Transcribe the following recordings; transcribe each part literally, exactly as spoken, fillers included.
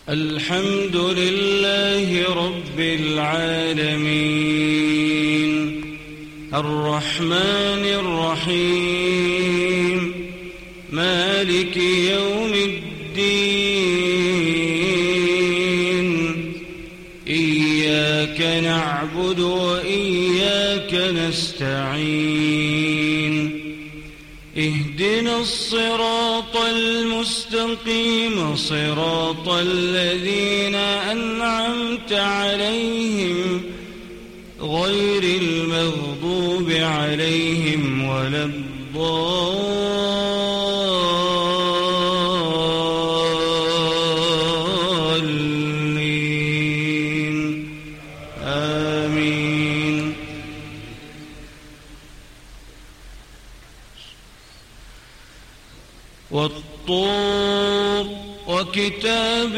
الحمد لله رب العالمين الرحمن الرحيم مالك يوم الدين إياك نعبد وإياك نستعين اهدنا الصراط المستقيم صراط الذين أنعمت عليهم غير المغضوب عليهم ولا الضالين آمين. والطور وكتاب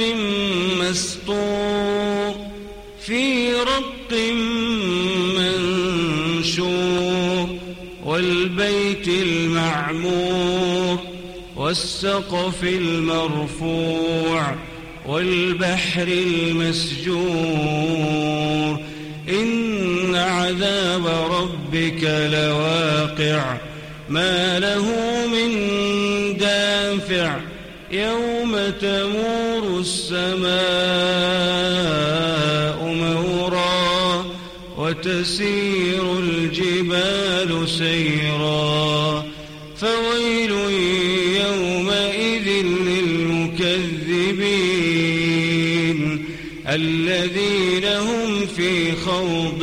مسطور في رق منشور والبيت المعمور والسقف المرفوع والبحر المسجور إن عذاب ربك لواقع ما له من دافع يوم تمور السماء مورا وتسير الجبال سيرا فويل يومئذ للمكذبين الذين هم في خوض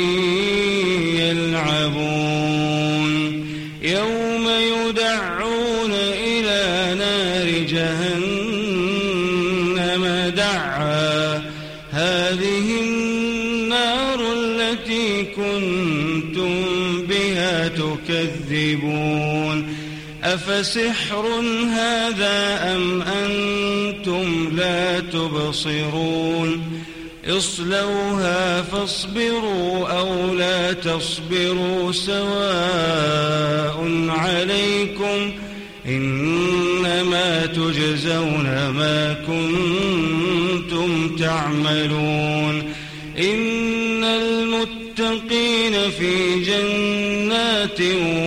يلعبون يوم يدعون إلى نار جهنم دعا هذه النار التي كنتم بها تكذبون أفسحر هذا أم أنتم لا تبصرون اصلوها فاصبروا أو لا تصبروا سواء عليكم إنما تجزون ما كنتم تعملون إن المتقين في جنات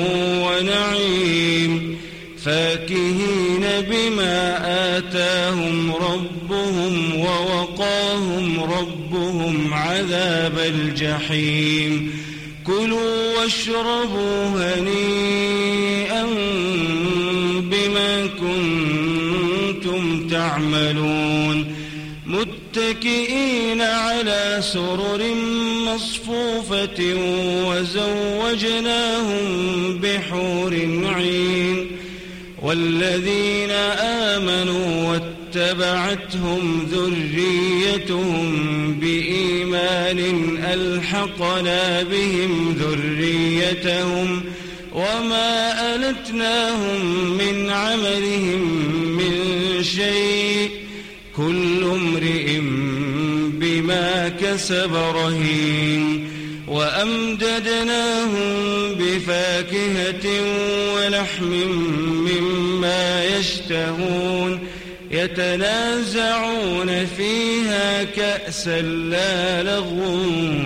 ونعيم فاكهين بما آتاهم ربهم ووقاهم ربهم عذاب الجحيم كلوا واشربوا هنيئا بما كنتم تعملون متكئين على سرر مصفوفة وزوجناهم بحور عين والذين آمنوا واتبعتهم ذريتهم بإيمان ألحقنا بهم ذريتهم وما ألتناهم من عملهم من شيء كل امرئ بما كسب رهين وأمددناهم بفاكهة ولحم مما يشتهون يتنازعون فيها كأسا لا لغو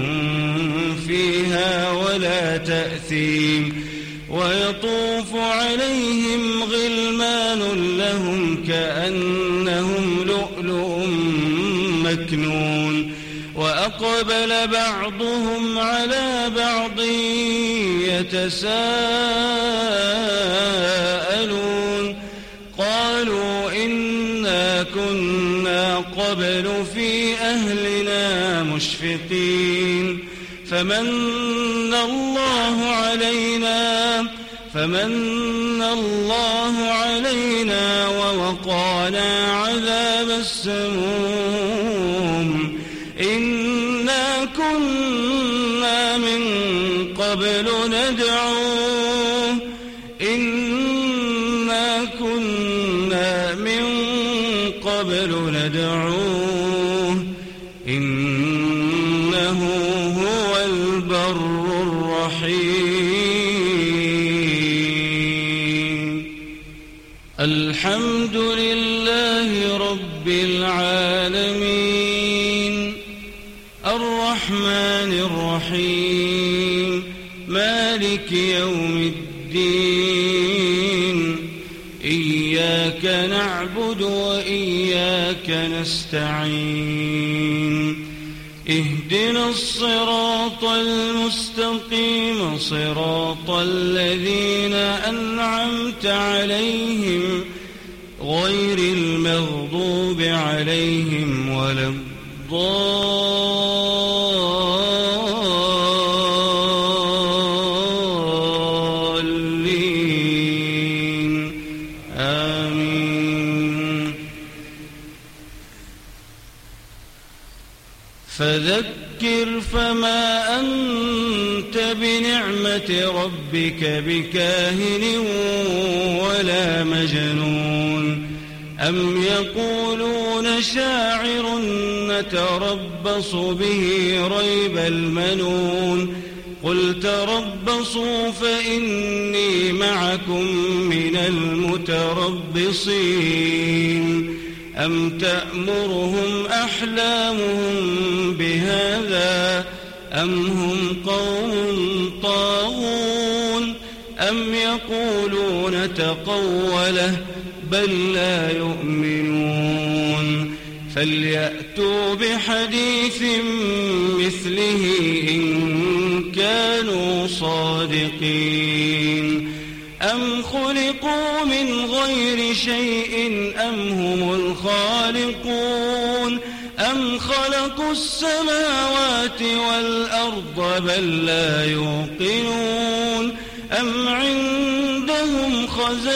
فيها ولا تأثيم ويطوف عليهم غلمان لهم كأنهم لؤلؤ مكنون وأقبل بعضهم على بعض يتساءلون قالوا إنا كنا قبل في أهلنا مشفقين فمن الله علينا فمن الله علينا ووقانا عذاب السموم إنا كنا من قبل ندعوه إنا كنا من قبل ندعوه إنه هو البر الرحيم الحمد لله رب العالمين العالمين الرحمن الرحيم مالك يوم الدين إياك نعبد وإياك نستعين اهدنا الصراط المستقيم صراط الذين أنعمت عليهم غير المغضوب عليهم ولا الضالين آمين. فذكر فما أنت بنعمة ربك بكاهن ولا مجنون أم يقولون شاعر نتربص به ريب المنون قل تربصوا فإني معكم من المتربصين أم تأمرهم أحلامهم بهذا أم هم قوم طاغون أم يقولون تقوله بل لا يؤمنون فليأتوا بحديث مثله إن كانوا صادقين أم خلقوا من غير شيء أم هم الخالقون أم خلقوا السماوات والأرض بل لا يوقنون أم عندهم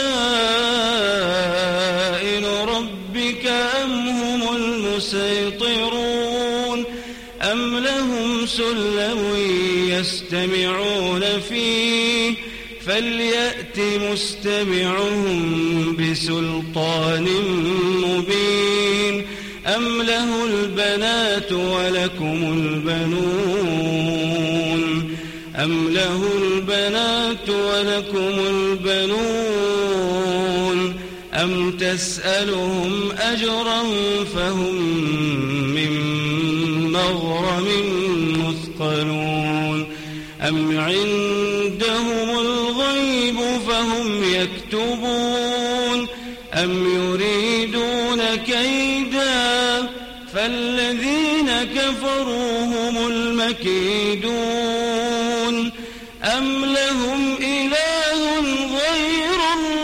خزائن ربك أم هم المسيطرون أم لهم سلم يستمعون فيه فليأت مستمعهم بسلطان مبين أم له البنات ولكم البنون أم له البنات ولكم البنون أم تسألهم أجرا فهم من مغرم مثقلون أم عندهم الغيب فهم يكتبون أم يريدون كيدا فالذين كفروا هم المكيدون أم لهم إله غير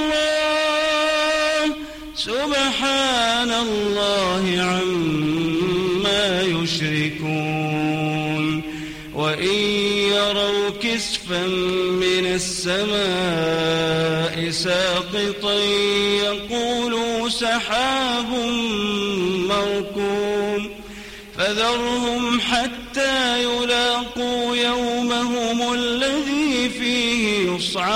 الله سبحان الله عما يشركون وإن يروا كسفا من السماء ساقطا يقولوا سحاب مركوم فذرهم حتى يلاقوا يومهم الذي فيه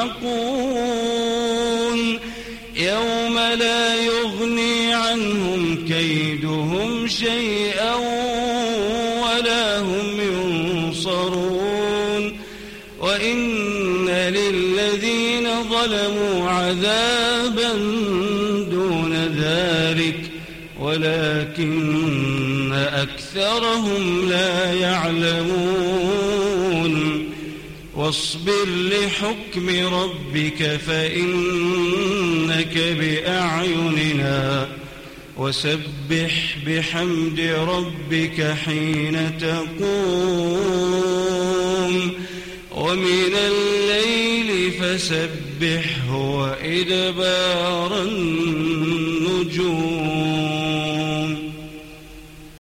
يصعقون يوم لا يغني عنهم كيدهم شيئا ولا هم ينصرون وإن للذين ظلموا عذابا دون ذلك ولكن أكثرهم لا يعلمون واصبر لحكم ربك فإنك بأعيننا وسبح بحمد ربك حين تقوم ومن الليل فسبحه وإدبار النجوم